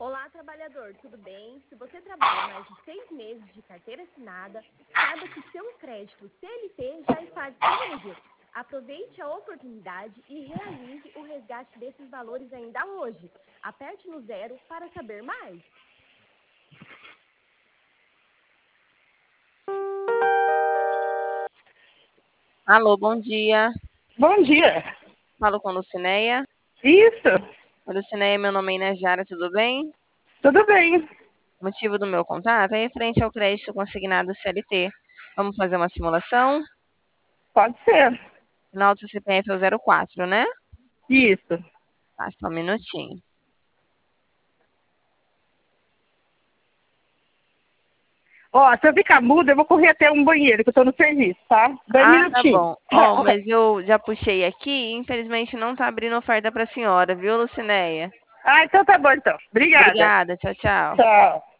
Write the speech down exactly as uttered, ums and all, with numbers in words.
Olá, trabalhador, tudo bem? Se você trabalha mais de seis meses de carteira assinada, saiba que seu crédito C L T já está disponível. Aproveite a oportunidade e realize o resgate desses valores ainda hoje. Aperte no zero para saber mais. Alô, bom dia. Bom dia. Falo com a Lucinéia. Isso, Lucinéia, meu nome é Inês Jara, tudo bem? tudo bem. O motivo do meu contato é referente ao crédito consignado C L T. Vamos fazer uma simulação? Pode ser. Final do seu C P F é o zero quatro, né? Isso. Tá, só um minutinho. Ó, se eu ficar muda, eu vou correr até um banheiro, que eu tô no serviço, tá? Dois Ah, tá minutinhos. bom. Ó, mas eu já puxei aqui e infelizmente não tá abrindo oferta pra senhora, viu, Lucinéia? Ah, então tá bom, então. Obrigada. Obrigada, tchau, tchau. Tchau.